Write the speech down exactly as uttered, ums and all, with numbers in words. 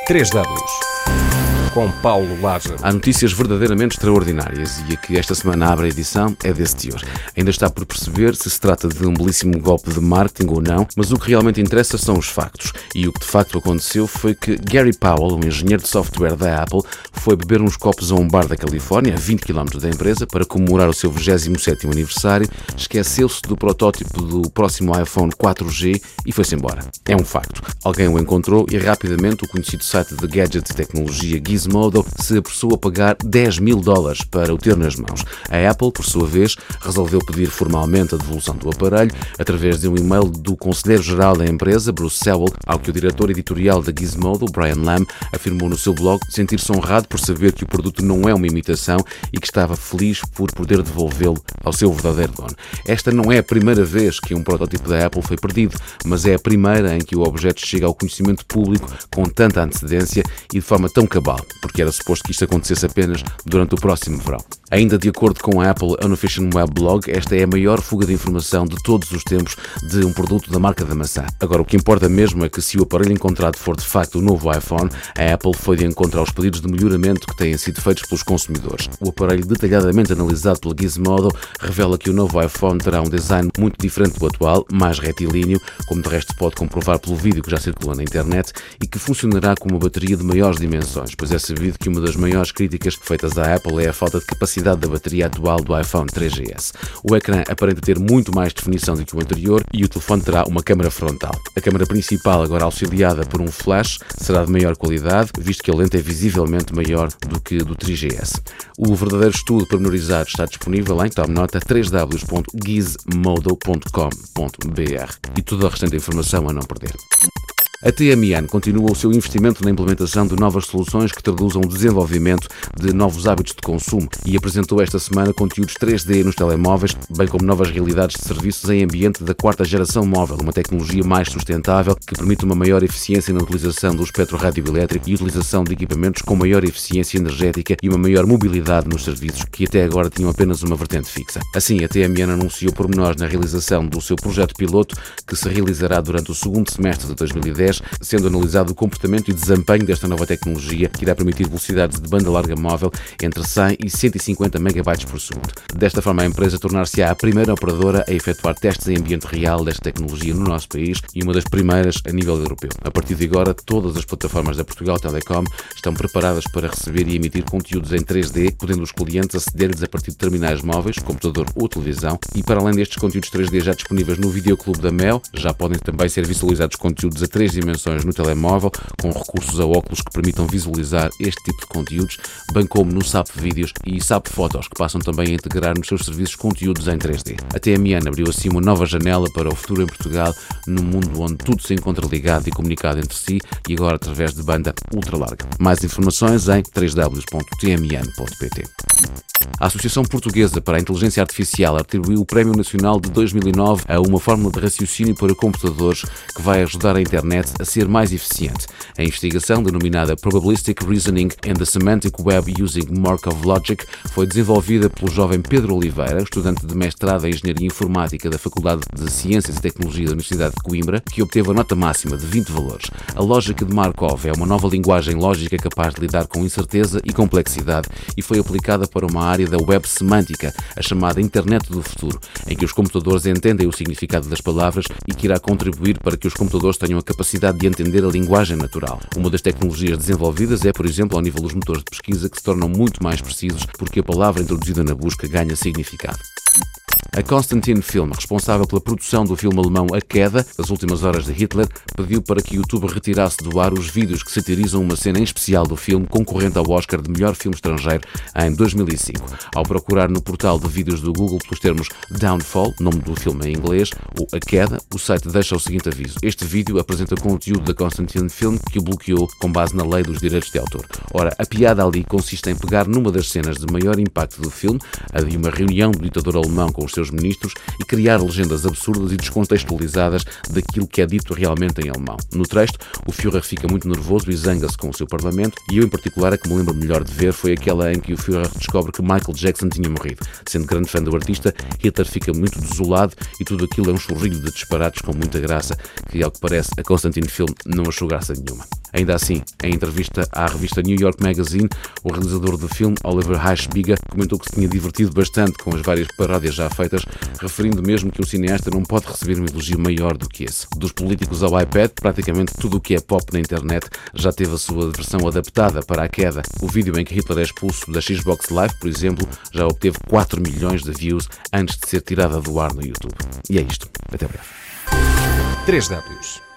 três W, com Paulo Lage. Há notícias verdadeiramente extraordinárias e a que esta semana abre a edição é desse teor. Ainda está por perceber se se trata de um belíssimo golpe de marketing ou não, mas o que realmente interessa são os factos. E o que de facto aconteceu foi que Gary Powell, um engenheiro de software da Apple, foi beber uns copos a um bar da Califórnia, a vinte quilómetros da empresa, para comemorar o seu vigésimo sétimo aniversário, esqueceu-se do protótipo do próximo iPhone quatro G e foi-se embora. É um facto. Alguém o encontrou e rapidamente o conhecido site de gadget e tecnologia Gizmodo se apressou a pagar dez mil dólares para o ter nas mãos. A Apple, por sua vez, resolveu pedir formalmente a devolução do aparelho através de um e-mail do conselheiro-geral da empresa, Bruce Sewell, ao que o diretor editorial da Gizmodo, Brian Lamb, afirmou no seu blog sentir-se honrado por saber que o produto não é uma imitação e que estava feliz por poder devolvê-lo ao seu verdadeiro dono. Esta não é a primeira vez que um protótipo da Apple foi perdido, mas é a primeira em que o objeto chega ao conhecimento público com tanta antecedência e de forma tão cabal, porque era suposto que isto acontecesse apenas durante o próximo verão. Ainda de acordo com a Apple Unofficial Web Blog, esta é a maior fuga de informação de todos os tempos de um produto da marca da maçã. Agora, o que importa mesmo é que se o aparelho encontrado for de facto o novo iPhone, a Apple foi de encontro aos pedidos de melhoramento que têm sido feitos pelos consumidores. O aparelho detalhadamente analisado pela Gizmodo revela que o novo iPhone terá um design muito diferente do atual, mais retilíneo, como de resto pode comprovar pelo vídeo que já circula na internet, e que funcionará com uma bateria de maiores dimensões, pois é sabido que uma das maiores críticas feitas à Apple é a falta de capacidade da bateria atual do iPhone três G S. O ecrã aparenta ter muito mais definição do que o anterior e o telefone terá uma câmara frontal. A câmara principal, agora auxiliada por um flash, será de maior qualidade, visto que a lente é visivelmente maior do que do três G S. O verdadeiro estudo pormenorizado está disponível em, tome nota, três w ponto gizmodo ponto com ponto b r e toda a restante informação a não perder. A T M N continua o seu investimento na implementação de novas soluções que traduzam o desenvolvimento de novos hábitos de consumo e apresentou esta semana conteúdos três D nos telemóveis, bem como novas realidades de serviços em ambiente da quarta geração móvel, uma tecnologia mais sustentável que permite uma maior eficiência na utilização do espectro radioelétrico e utilização de equipamentos com maior eficiência energética e uma maior mobilidade nos serviços que até agora tinham apenas uma vertente fixa. Assim, a T M N anunciou pormenores na realização do seu projeto piloto que se realizará durante o segundo semestre de dois mil e dez, sendo analisado o comportamento e desempenho desta nova tecnologia que irá permitir velocidades de banda larga móvel entre cem e cento e cinquenta megabytes por segundo. Desta forma, a empresa tornar-se-á a primeira operadora a efetuar testes em ambiente real desta tecnologia no nosso país e uma das primeiras a nível europeu. A partir de agora, todas as plataformas da Portugal Telecom estão preparadas para receber e emitir conteúdos em três D, podendo os clientes aceder-lhes a partir de terminais móveis, computador ou televisão, e para além destes conteúdos três D já disponíveis no Videoclube da Mel, já podem também ser visualizados conteúdos a três dimensões no telemóvel, com recursos a óculos que permitam visualizar este tipo de conteúdos, bem como no S A P Vídeos e S A P Fotos, que passam também a integrar nos seus serviços conteúdos em três D. A T M N abriu assim uma nova janela para o futuro em Portugal, num mundo onde tudo se encontra ligado e comunicado entre si, e agora através de banda ultra larga. Mais informações em três w ponto t m n ponto p t. A Associação Portuguesa para a Inteligência Artificial atribuiu o Prémio Nacional de dois mil e nove a uma fórmula de raciocínio para computadores que vai ajudar a internet a ser mais eficiente. A investigação, denominada Probabilistic Reasoning and the Semantic Web Using Markov Logic, foi desenvolvida pelo jovem Pedro Oliveira, estudante de mestrado em Engenharia Informática da Faculdade de Ciências e Tecnologia da Universidade de Coimbra, que obteve a nota máxima de vinte valores. A lógica de Markov é uma nova linguagem lógica capaz de lidar com incerteza e complexidade e foi aplicada para uma área da web semântica, a chamada Internet do Futuro, em que os computadores entendem o significado das palavras e que irá contribuir para que os computadores tenham a capacidade de entender a linguagem natural. Uma das tecnologias desenvolvidas é, por exemplo, ao nível dos motores de pesquisa, que se tornam muito mais precisos porque a palavra introduzida na busca ganha significado. A Constantin Film, responsável pela produção do filme alemão A Queda, das últimas horas de Hitler, pediu para que o YouTube retirasse do ar os vídeos que satirizam uma cena em especial do filme, concorrente ao Oscar de melhor filme estrangeiro em dois mil e cinco. Ao procurar no portal de vídeos do Google pelos termos Downfall, nome do filme em inglês, ou A Queda, o site deixa o seguinte aviso: este vídeo apresenta conteúdo da Constantin Film que o bloqueou com base na lei dos direitos de autor. Ora, a piada ali consiste em pegar numa das cenas de maior impacto do filme, a de uma reunião do ditador alemão com os seus ministros, e criar legendas absurdas e descontextualizadas daquilo que é dito realmente em alemão. No texto, o Führer fica muito nervoso e zanga-se com o seu parlamento, e eu em particular a que me lembro melhor de ver foi aquela em que o Führer descobre que Michael Jackson tinha morrido. Sendo grande fã do artista, Hitler fica muito desolado e tudo aquilo é um churrilho de disparates com muita graça, que ao que parece a Constantin Film não achou graça nenhuma. Ainda assim, em entrevista à revista New York Magazine, o realizador do filme, Oliver Heichbiger, comentou que se tinha divertido bastante com as várias paródias já feitas, referindo mesmo que um cineasta não pode receber um elogio maior do que esse. Dos políticos ao iPad, praticamente tudo o que é pop na internet já teve a sua versão adaptada para a queda. O vídeo em que Hitler é expulso da Xbox Live, por exemplo, já obteve quatro milhões de views antes de ser tirada do ar no YouTube. E é isto. Até breve. três W